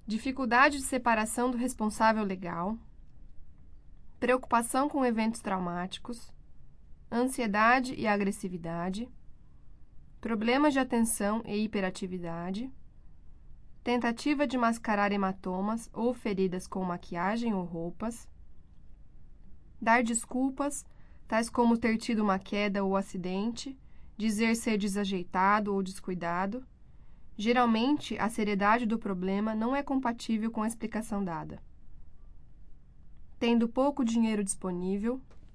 dificuldade de separação do responsável legal, preocupação com eventos traumáticos, ansiedade e agressividade, problemas de atenção e hiperatividade, tentativa de mascarar hematomas ou feridas com maquiagem ou roupas, dar desculpas, tais como ter tido uma queda ou acidente, dizer ser desajeitado ou descuidado. Geralmente, a seriedade do problema não é compatível com a explicação dada. Tendo pouco dinheiro disponível,